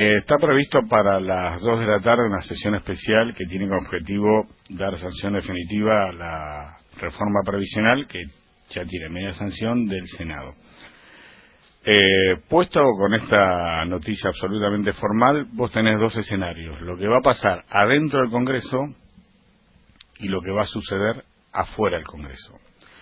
Está previsto para las 2 de la tarde una sesión especial que tiene como objetivo dar sanción definitiva a la reforma previsional que ya tiene media sanción del Senado. Puesto con esta noticia absolutamente formal, vos tenés dos escenarios: lo que va a pasar adentro del Congreso y lo que va a suceder afuera del Congreso.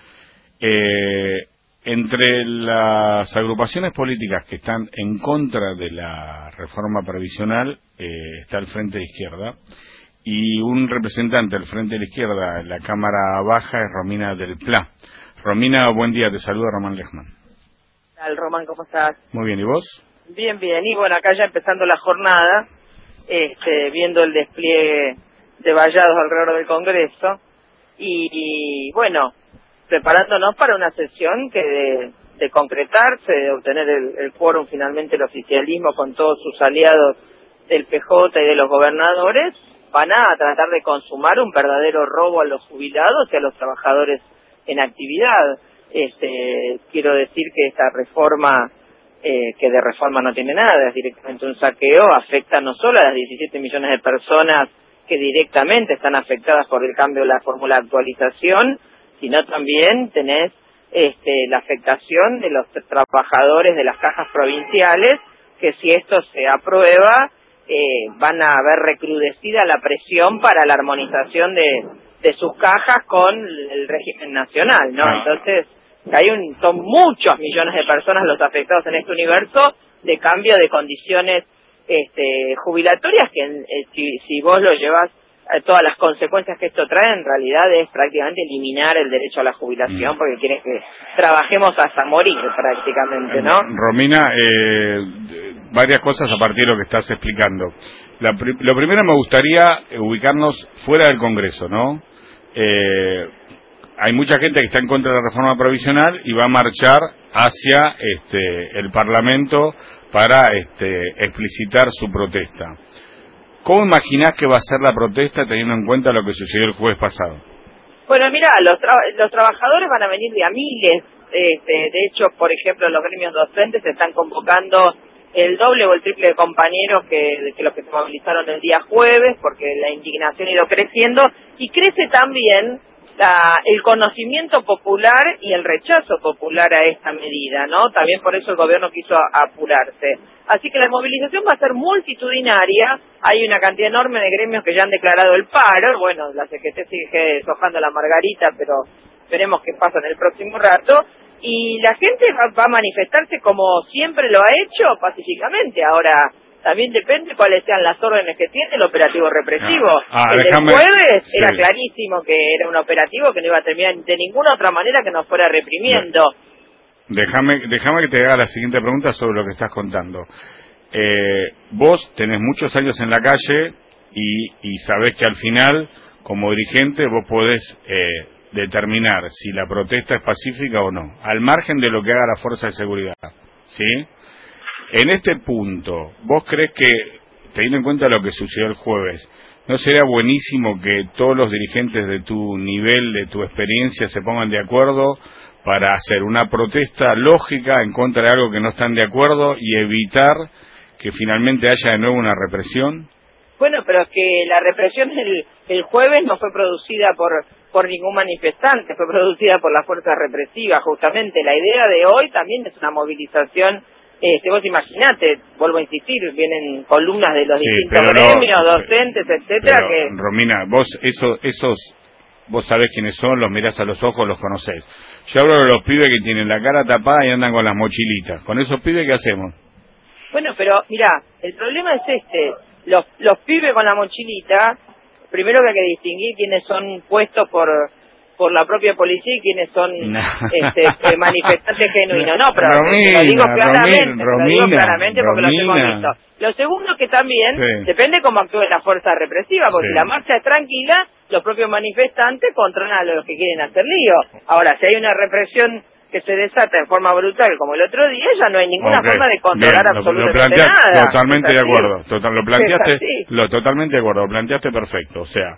Entre las agrupaciones políticas que están en contra de la reforma previsional está el Frente de Izquierda, y un representante del Frente de la Izquierda en la Cámara Baja es Romina del Pla. Romina, buen día, te saluda Román Lechman. ¿Qué tal, Román? ¿Cómo estás? Muy bien, ¿y vos? Bien, bien, y bueno, acá ya empezando la jornada, viendo el despliegue de vallados alrededor del Congreso, y bueno, preparándonos para una sesión que de concretarse, de obtener el quórum finalmente el oficialismo con todos sus aliados del PJ y de los gobernadores, van a tratar de consumar un verdadero robo a los jubilados y a los trabajadores en actividad. Quiero decir que esta reforma, que de reforma no tiene nada, es directamente un saqueo, afecta no solo a las 17 millones de personas que directamente están afectadas por el cambio de la fórmula de actualización, sino también tenés la afectación de los trabajadores de las cajas provinciales, que si esto se aprueba, van a ver recrudecida la presión para la armonización de sus cajas con el régimen nacional, ¿no? Entonces, son muchos millones de personas los afectados en este universo de cambio de condiciones jubilatorias que si vos lo llevas a todas las consecuencias que esto trae, en realidad es prácticamente eliminar el derecho a la jubilación, porque quieren que trabajemos hasta morir prácticamente, ¿no? Romina, varias cosas a partir de lo que estás explicando. Lo primero, me gustaría ubicarnos fuera del Congreso, ¿no? Hay mucha gente que está en contra de la reforma provisional y va a marchar hacia el Parlamento para explicitar su protesta. ¿Cómo imaginás que va a ser la protesta teniendo en cuenta lo que sucedió el jueves pasado? Bueno, mira, los trabajadores van a venir de a miles. De hecho, por ejemplo, los gremios docentes se están convocando el doble o el triple de compañeros que los que se movilizaron el día jueves, porque la indignación ha ido creciendo, y crece también el conocimiento popular y el rechazo popular a esta medida, ¿no? También por eso el gobierno quiso apurarse. Así que la movilización va a ser multitudinaria. Hay una cantidad enorme de gremios que ya han declarado el paro. Bueno, la CGT sigue deshojando la margarita, pero veremos qué pasa en el próximo rato. Y la gente va a manifestarse como siempre lo ha hecho, pacíficamente. Ahora, también depende cuáles sean las órdenes que tiene el operativo represivo. El del jueves era clarísimo que era un operativo que no iba a terminar de ninguna otra manera que nos fuera reprimiendo. Déjame que te haga la siguiente pregunta sobre lo que estás contando. Vos tenés muchos años en la calle y sabés que al final, como dirigente, vos podés determinar si la protesta es pacífica o no, al margen de lo que haga la fuerza de seguridad, ¿sí? En este punto, ¿vos crees que, teniendo en cuenta lo que sucedió el jueves, no sería buenísimo que todos los dirigentes de tu nivel, de tu experiencia, se pongan de acuerdo para hacer una protesta lógica en contra de algo que no están de acuerdo y evitar que finalmente haya de nuevo una represión? Bueno, pero es que la represión el jueves no fue producida por ningún manifestante, fue producida por las fuerzas represivas, justamente. La idea de hoy también es una movilización. Vos imaginate, vuelvo a insistir, vienen columnas de los distintos gremios, docentes, etcétera. Romina, vos sabés quiénes son, los mirás a los ojos, los conocés. Yo hablo de los pibes que tienen la cara tapada y andan con las mochilitas. ¿Con esos pibes qué hacemos? Bueno, pero mirá, el problema es los pibes con la mochilita, primero que hay que distinguir quiénes son puestos por la propia policía y quienes son manifestantes genuinos. No, pero Romina, lo digo claramente, porque Romina. los hemos visto. Lo segundo que también depende cómo actúe la fuerza represiva, porque si la marcha es tranquila, los propios manifestantes controlan a los que quieren hacer lío. Ahora, si hay una represión que se desata en forma brutal como el otro día, ya no hay ninguna forma de controlar absolutamente nada. Totalmente de acuerdo, lo planteaste, totalmente de acuerdo, lo planteaste perfecto. O sea,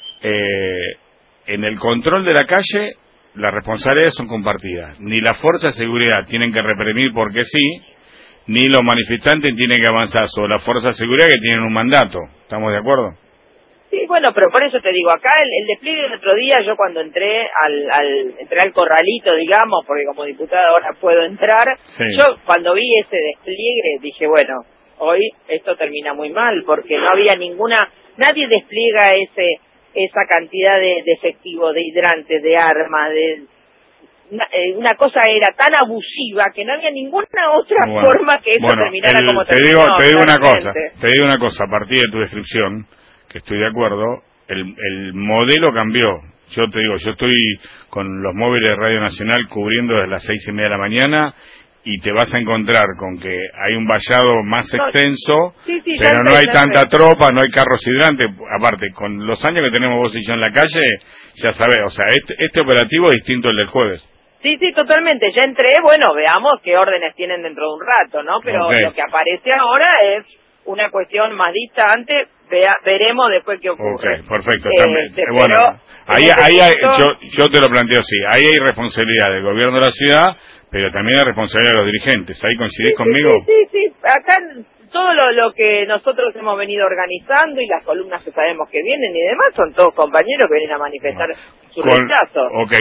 en el control de la calle, las responsabilidades son compartidas. Ni la fuerza de seguridad tienen que reprimir porque sí, ni los manifestantes tienen que avanzar sobre la fuerza de seguridad que tienen un mandato. ¿Estamos de acuerdo? Sí, bueno, pero por eso te digo, acá el despliegue del otro día, yo cuando entré al corralito, digamos, porque como diputada ahora puedo entrar, Sí. yo cuando vi ese despliegue dije, bueno, hoy esto termina muy mal, porque no había nadie despliega esa cantidad de efectivo, de hidrantes, de armas, una cosa era tan abusiva que no había ninguna otra forma que eso terminara como terminó. Te digo una cosa, a partir de tu descripción, que estoy de acuerdo, el modelo cambió. Yo te digo, yo estoy con los móviles de Radio Nacional cubriendo desde las 6:30 de la mañana y te vas a encontrar con que hay un vallado más extenso, pero no hay tanta tropa, no hay carros hidrantes. Aparte, con los años que tenemos vos y yo en la calle, ya sabés, o sea, este operativo es distinto al del jueves. Sí, totalmente. Ya entré, bueno, veamos qué órdenes tienen dentro de un rato, ¿no? Pero lo que aparece ahora es una cuestión más distante. Veremos después qué ocurre. Ok, perfecto. Bueno, yo te lo planteo así. Ahí hay responsabilidad del gobierno de la ciudad, pero también hay responsabilidad de los dirigentes. ¿Ahí coincidís conmigo? Sí. Acá todo lo que nosotros hemos venido organizando y las columnas que sabemos que vienen y demás son todos compañeros que vienen a manifestar su rechazo. Ok,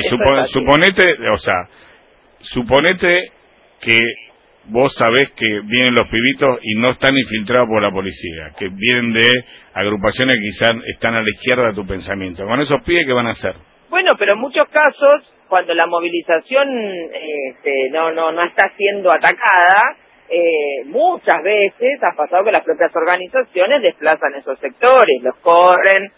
suponete que vos sabés que vienen los pibitos y no están infiltrados por la policía, que vienen de agrupaciones que quizás están a la izquierda de tu pensamiento. Con esos pibes, ¿qué van a hacer? Bueno, pero en muchos casos, cuando la movilización no está siendo atacada, muchas veces ha pasado que las propias organizaciones desplazan esos sectores, los corren,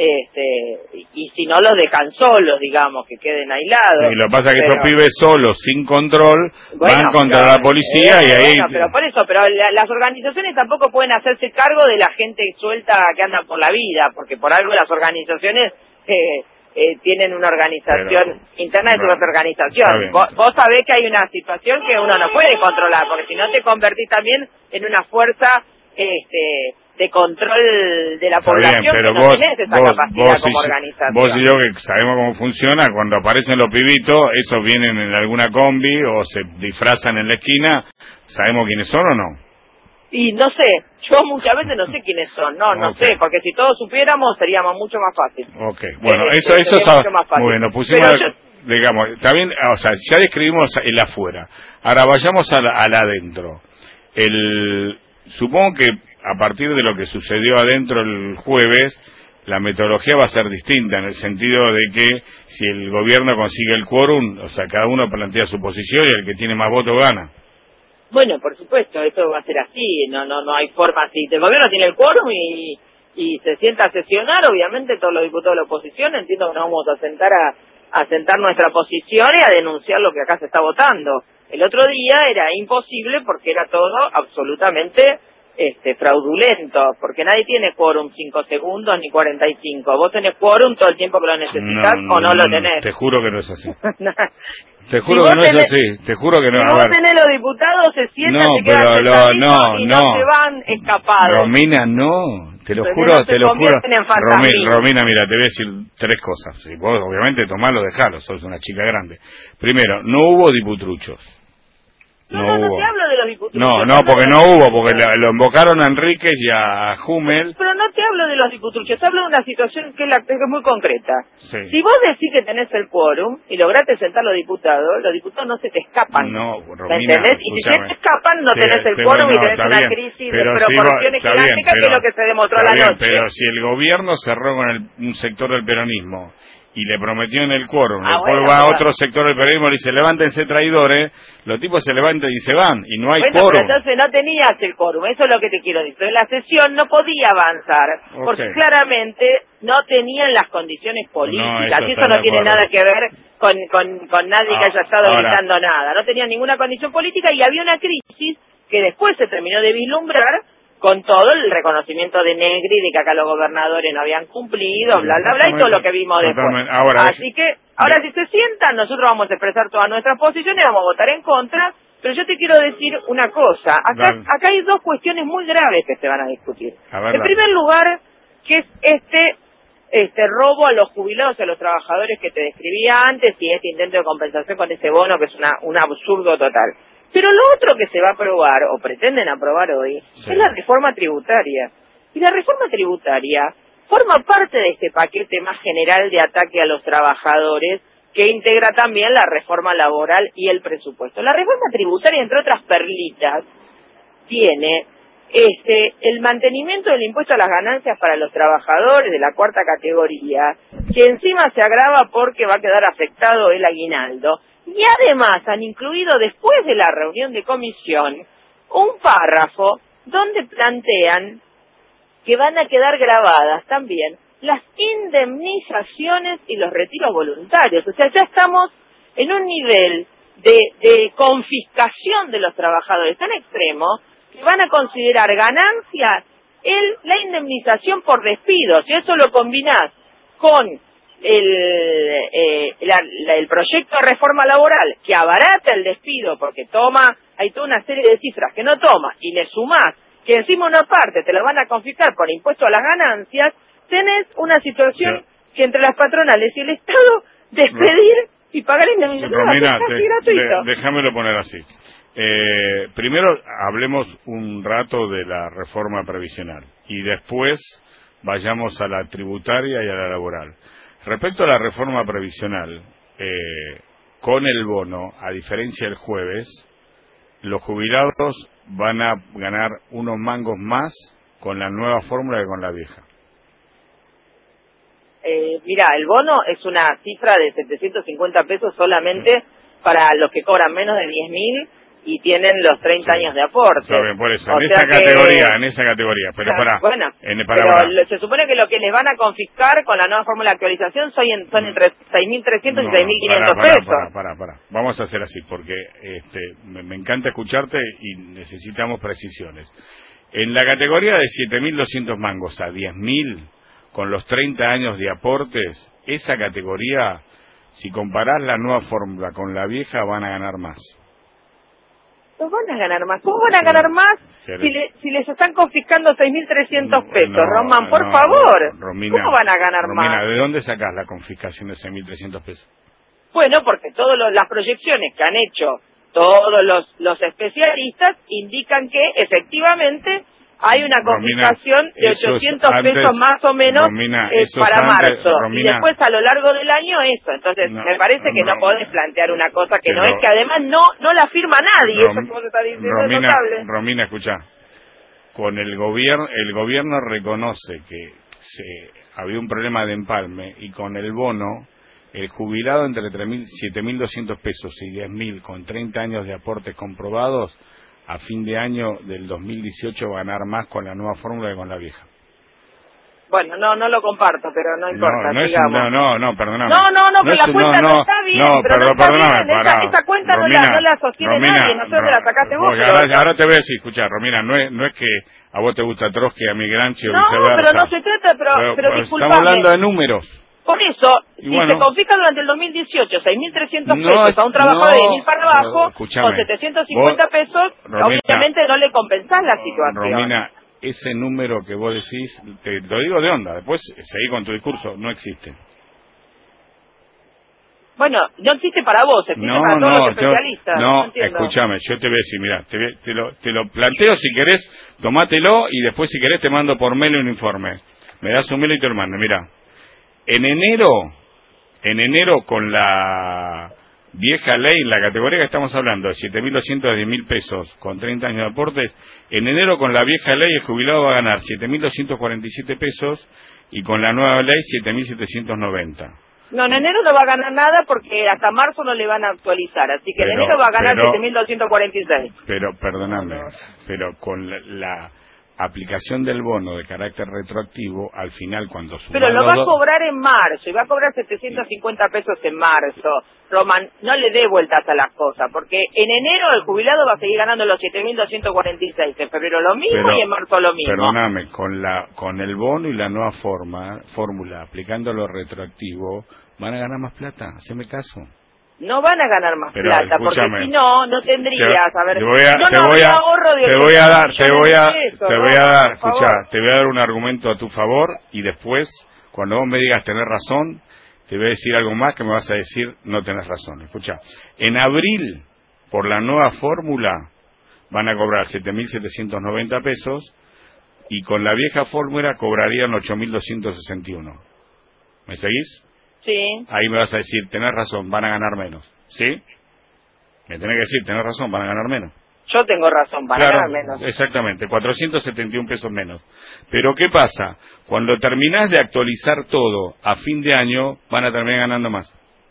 y si no los dejan solos, digamos, que queden aislados. Y lo que pasa es que esos pibes solos, sin control, van contra la policía y ahí... pero por eso, las organizaciones tampoco pueden hacerse cargo de la gente suelta que anda por la vida, porque por algo las organizaciones tienen una organización interna de su organización. Vos sabés que hay una situación que uno no puede controlar, porque si no te convertís también en una fuerza de control de la población, pero que no tenés esa capacidad como organización. Vos y yo que sabemos cómo funciona, cuando aparecen los pibitos, esos vienen en alguna combi o se disfrazan en la esquina, ¿sabemos quiénes son o no? Y no sé, yo muchas veces no sé quiénes son, no sé, porque si todos supiéramos seríamos mucho más fácil. Ok, bueno, eso es muy bien, nos pusimos, digamos, también, o sea, ya describimos el afuera, ahora vayamos al adentro. Supongo que a partir de lo que sucedió adentro el jueves, la metodología va a ser distinta, en el sentido de que si el gobierno consigue el quórum, o sea, cada uno plantea su posición y el que tiene más votos gana. Bueno, por supuesto, eso va a ser así, no hay forma. Si el gobierno tiene el quórum y se sienta a sesionar, obviamente todos los diputados de la oposición entiendo que nos vamos a sentar nuestra posición y a denunciar lo que acá se está votando. El otro día era imposible porque era todo absolutamente fraudulento, porque nadie tiene quórum 5 segundos ni 45. Vos tenés quórum todo el tiempo que lo necesitas o no lo tenés. Te juro que no es así. Te juro que no es así, te juro que no. Si vos tenés los diputados, se sientan, se quedan sentaditos y no se van escapados. Romina, no, te lo juro. Romina, mira, te voy a decir 3 cosas. Si vos, obviamente, tomalo, dejalo, sos una chica grande. Primero, no hubo diputruchos. No te hablo de los diputruchos. No, porque no hubo, porque lo invocaron a Enríquez y a Hummel. Pero no te hablo de los diputruchos, te hablo de una situación que es muy concreta. Sí. Si vos decís que tenés el quórum y lograste sentar los diputados no se te escapan. No, Romina, ¿entendés? Y si se te escapan, no tenés el quórum y tenés una crisis de proporciones gigantescas, que es lo que se demostró la noche. Pero si el gobierno cerró con un sector del peronismo y le prometió en el quórum, después va a otro sector del peronismo y dice, levántense traidores, los tipos se levantan y se van, y no hay quórum. Pero entonces no tenías el quórum, eso es lo que te quiero decir. En la sesión no podía avanzar, porque claramente no tenían las condiciones políticas, y eso no tiene nada que ver con nadie que haya estado gritando nada. No tenían ninguna condición política y había una crisis que después se terminó de vislumbrar con todo el reconocimiento de Negri, de que acá los gobernadores no habían cumplido, bla, bla, bla, y todo lo que vimos después. Así que, ahora si se sientan, nosotros vamos a expresar todas nuestras posiciones, vamos a votar en contra, pero yo te quiero decir una cosa, acá hay 2 cuestiones muy graves que se van a discutir. En primer lugar, que es este robo a los jubilados y a los trabajadores que te describía antes, y este intento de compensación con ese bono, que es un absurdo total. Pero lo otro que se va a aprobar, o pretenden aprobar hoy, sí, es la reforma tributaria. Y la reforma tributaria forma parte de este paquete más general de ataque a los trabajadores, que integra también la reforma laboral y el presupuesto. La reforma tributaria, entre otras perlitas, tiene el mantenimiento del impuesto a las ganancias para los trabajadores de la cuarta categoría, que encima se agrava porque va a quedar afectado el aguinaldo, y además han incluido después de la reunión de comisión un párrafo donde plantean que van a quedar grabadas también las indemnizaciones y los retiros voluntarios. O sea, ya estamos en un nivel de confiscación de los trabajadores tan extremo que van a considerar ganancia la indemnización por despido. Si eso lo combinás con el proyecto de reforma laboral que abarata el despido porque hay toda una serie de cifras que no toma, y le sumás que encima una parte te la van a confiscar por impuesto a las ganancias, tenés una situación que entre las patronales y el Estado, despedir y pagar indemnización es casi gratuito. Déjamelo poner así. Primero hablemos un rato de la reforma previsional y después vayamos a la tributaria y a la laboral. Respecto a la reforma previsional, con el bono, a diferencia del jueves, los jubilados van a ganar unos mangos más con la nueva fórmula que con la vieja. Mira, el bono es una cifra de 750 pesos solamente para los que cobran menos de 10.000 y tienen los 30 años de aporte. Está bien, por eso, en esa categoría, pero bueno, se supone que lo que les van a confiscar con la nueva fórmula de actualización son entre 6.300 y 6.500 pesos. Para. Vamos a hacer así, porque me encanta escucharte y necesitamos precisiones. En la categoría de 7.200 mangos a 10.000, con los 30 años de aportes, esa categoría, si comparás la nueva fórmula con la vieja, van a ganar más. No van a ganar más. ¿Cómo van a ganar más si les están confiscando 6.300 pesos? Román, por favor. Romina, ¿cómo van a ganar más? ¿De dónde sacás la confiscación de 6.300 pesos? Bueno, porque todas las proyecciones que han hecho todos los especialistas indican que efectivamente hay una confiscación de 800 pesos más o menos para marzo. Y después a lo largo del año eso. Entonces me parece que no podés plantear una cosa que no es, que además no la firma nadie. Eso que vos estás diciendo es notable. Romina, escuchá. Con el gobierno reconoce que había un problema de empalme, y con el bono, el jubilado entre 7.200 pesos y 10.000 con 30 años de aportes comprobados, a fin de año del 2018 va a ganar más con la nueva fórmula que con la vieja. Bueno, no lo comparto, pero no importa, perdóname. Que la cuenta no está bien, perdóname, esa cuenta Romina, no la sostiene nadie, no sé dónde la sacaste vos. Ahora te voy a decir, escuchá, Romina, no es que a vos te gusta Trotsky, a mi Gramsci o viceversa. No, pero no se trata, pero disculpame. Estamos hablando de números. Por eso, si se confisca durante el 2018 6.300 pesos a un trabajador de 10.000 para abajo, con 750 pesos, Romina, obviamente no le compensás la situación. Romina, ese número que vos decís, te lo digo de onda, después seguí con tu discurso, no existe. Bueno, no existe para vos, existe para todos los especialistas. Escúchame, yo te voy a decir, mira, te lo planteo, si querés, tomátelo, y después si querés te mando por mail un informe. Me das un mail y te lo mando, mira. En enero con la vieja ley, la categoría que estamos hablando, de 7.200 a 10.000 pesos, con 30 años de aportes, en enero con la vieja ley el jubilado va a ganar 7.247 pesos, y con la nueva ley 7.790. No, en enero no va a ganar nada porque hasta marzo no le van a actualizar, así que en enero va a ganar 7.246. Pero, perdóname, pero con la aplicación del bono de carácter retroactivo, al final cuando pero lo va a cobrar en marzo, y va a cobrar 750 pesos en marzo. Román, no le dé vueltas a las cosas, porque en enero el jubilado va a seguir ganando los 7.246, en febrero lo mismo y en marzo lo mismo. Perdóname, con el bono y la nueva fórmula, aplicando lo retroactivo, van a ganar más plata, haceme caso. No van a ganar más plata, porque si no tendrías, te voy a dar un argumento a tu favor, y después, cuando vos me digas tenés razón, te voy a decir algo más que me vas a decir no tenés razón. Escucha, en abril por la nueva fórmula van a cobrar 7.790 pesos y con la vieja fórmula cobrarían 8.261. ¿Me seguís? Sí. Ahí me vas a decir, tenés razón, van a ganar menos. ¿Sí? Me tenés que decir, tenés razón, van a ganar menos. Yo tengo razón, van a ganar menos. Exactamente, 471 pesos menos. Pero ¿qué pasa? Cuando terminás de actualizar todo a fin de año, van a terminar ganando más.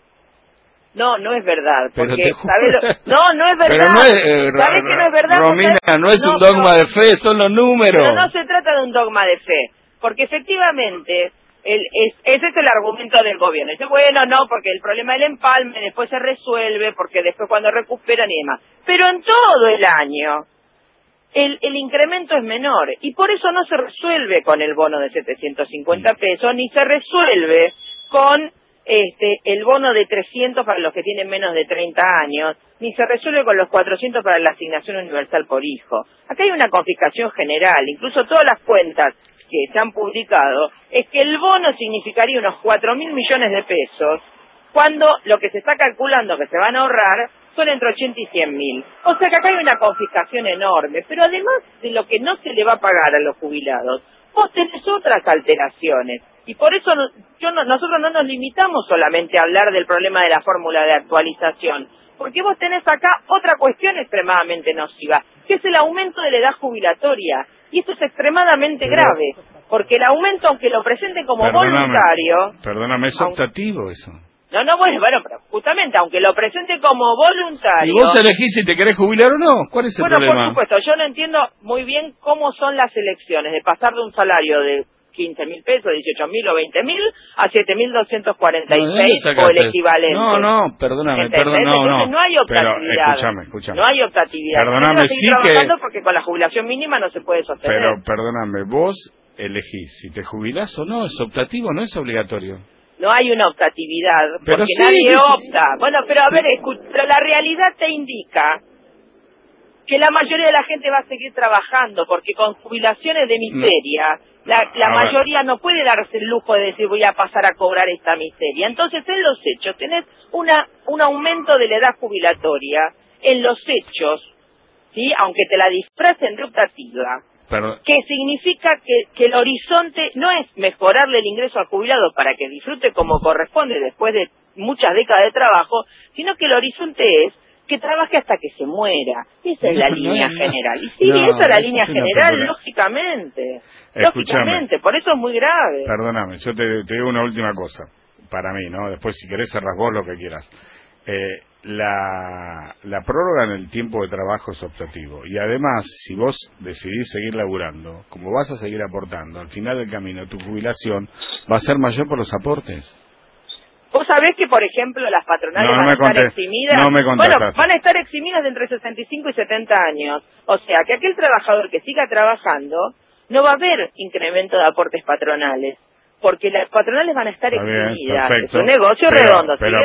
No, no es verdad. Porque, No, no es verdad. ¿Sabés que no es verdad? Romina, no es un dogma de fe, son los números. Pero no se trata de un dogma de fe. Porque efectivamente, ese es el argumento del gobierno. Dice, bueno, no, porque el problema del empalme después se resuelve, porque después cuando recuperan y demás. Pero en todo el año, el incremento es menor. Y por eso no se resuelve con el bono de 750 pesos, ni se resuelve con el bono de 300 para los que tienen menos de 30 años, ni se resuelve con los 400 para la asignación universal por hijo. Acá hay una confiscación general, incluso todas las cuentas que se han publicado, es que el bono significaría unos 4.000 millones de pesos, cuando lo que se está calculando que se van a ahorrar son entre 80 y 100.000. O sea que acá hay una confiscación enorme, pero además de lo que no se le va a pagar a los jubilados, vos tenés otras alteraciones. Y por eso nosotros no nos limitamos solamente a hablar del problema de la fórmula de actualización, porque vos tenés acá otra cuestión extremadamente nociva, que es el aumento de la edad jubilatoria. Y esto es extremadamente grave, porque el aumento, aunque lo presenten como voluntario... Perdóname, es optativo eso. No, bueno, pero justamente, aunque lo presente como voluntario... ¿Y vos elegís si te querés jubilar o no? ¿Cuál es el problema? Bueno, por supuesto, yo no entiendo muy bien cómo son las elecciones, de pasar de un salario de 15.000 pesos, 18.000 o 20.000 a 7.246 o el equivalente. No, perdóname, no hay optatividad. Pero escúchame. No hay optatividad. Perdóname, sí trabajando porque con la jubilación mínima no se puede sostener. Pero perdóname, vos elegís si te jubilás o no, es optativo, no es obligatorio. No hay una optatividad, pero porque sí, nadie opta. Bueno, pero a ver, pero la realidad te indica que la mayoría de la gente va a seguir trabajando, porque con jubilaciones de miseria, la mayoría no puede darse el lujo de decir voy a pasar a cobrar esta miseria. Entonces, en los hechos, tenés un aumento de la edad jubilatoria, en los hechos, ¿sí? Aunque te la disfracen de optativa, que significa que el horizonte no es mejorarle el ingreso al jubilado para que disfrute como corresponde después de muchas décadas de trabajo, sino que el horizonte es que trabaje hasta que se muera. Esa es la línea general. Y sí, esa es la línea general, lógicamente. Lógicamente, por eso es muy grave. Perdóname, yo te digo una última cosa, para mí, ¿no? Después, si querés, cerrás vos lo que quieras. La prórroga en el tiempo de trabajo es optativo. Y además, si vos decidís seguir laburando, como vas a seguir aportando, al final del camino tu jubilación va a ser mayor por los aportes. Vos sabés que, por ejemplo, las patronales van a estar eximidas. Bueno, van a estar eximidas de entre 65 y 70 años. O sea, que aquel trabajador que siga trabajando no va a haber incremento de aportes patronales, porque las patronales van a estar eximidas. Es un negocio redondo. Pero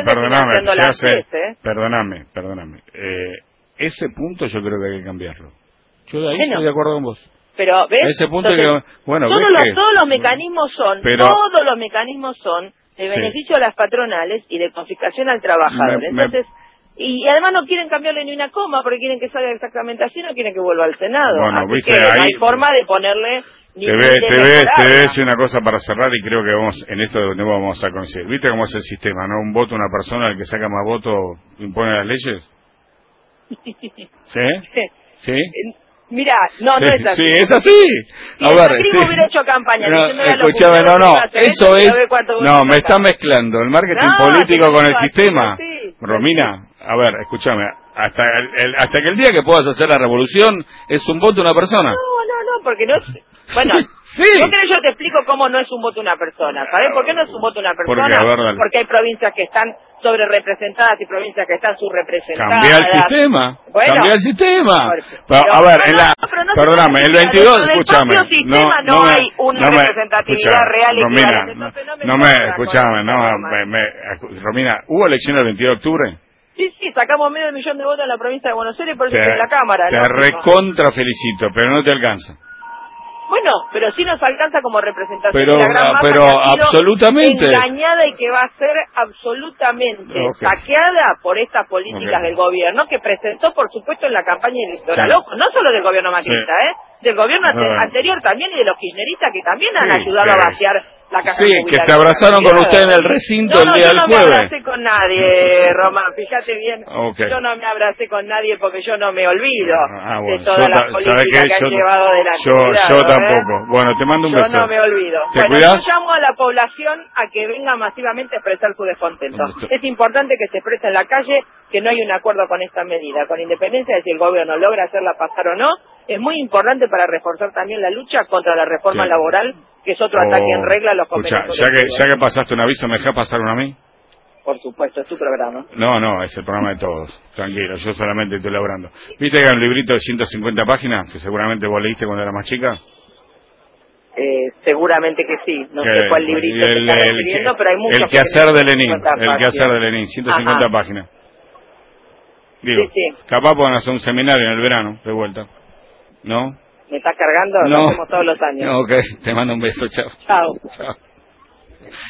perdóname. Ese punto yo creo que hay que cambiarlo. Yo de ahí estoy de acuerdo con vos. Pero, ¿ves? Ese punto entonces, todos los mecanismos son de beneficio a las patronales y de confiscación al trabajador. Entonces, y además no quieren cambiarle ni una coma porque quieren que salga exactamente así, no quieren que vuelva al Senado. Bueno, así viste, que ahí, no hay forma de ponerle ni te voy a decir una cosa para cerrar y creo que en esto no vamos a coincidir. ¿Viste cómo es el sistema, no? Un voto, una persona, el que saca más votos impone las leyes. ¿Sí? ¿Sí? Mira, no es así. Sí, es así. A ver, hubiera hecho campaña. Escúchame, eso es... No, me está mezclando el marketing político con el sistema. Romina, a ver, escúchame, hasta que el día que puedas hacer la revolución es un voto una persona. No, porque no es... Bueno, sí. ¿no querés yo te explico cómo no es un voto una persona? ¿Sabés por qué no es un voto una persona? Porque hay provincias que están sobre representadas y provincias que están subrepresentadas. Cambia el sistema. Bueno, cambia el sistema. Pero, a ver, perdóname, el 22, escúchame. No hay una representatividad real y Romina, Romina, ¿hubo elecciones el 22 de octubre? Sí, sacamos medio millón de votos en la provincia de Buenos Aires por eso en la Cámara. Te recontra felicito, pero no te alcanza. Bueno, pero sí nos alcanza como representación pero, de la gran masa pero que ha sido absolutamente engañada y que va a ser absolutamente saqueada por estas políticas del gobierno que presentó, por supuesto, en la campaña electoral. Sí. Ojo, no solo del gobierno macrista, del gobierno anterior también y de los kirchneristas que también han ayudado a vaciar la caja sí, que se abrazaron con usted en el recinto el día del jueves. Yo no me abracé con nadie, Román, fíjate bien. Yo no me abracé con nadie porque yo no me olvido de todas las políticas que han llevado adelante. Yo tampoco. Bueno, te mando un beso. Yo no me olvido. Bueno, yo llamo a la población a que venga masivamente a expresar su descontento. Es importante que se exprese en la calle que no hay un acuerdo con esta medida, con independencia de si el gobierno logra hacerla pasar o no. Es muy importante para reforzar también la lucha contra la reforma laboral, que es otro ataque en regla a los convenios colectivos. Ya que pasaste un aviso, ¿me dejas pasar uno a mí? Por supuesto, es tu programa. No, es el programa de todos. Tranquilo, yo solamente estoy laburando. ¿Viste que hay un librito de 150 páginas que seguramente vos leíste cuando eras más chica? Seguramente que sí. No sé cuál librito te está refiriendo, pero hay muchos. El quehacer de Lenin. El quehacer de Lenin, 150 páginas. Digo, capaz pueden hacer un seminario en el verano, de vuelta. ¿No? ¿Me estás cargando? No. Lo hacemos todos los años. Ok, te mando un beso, chao. Chao. Chao.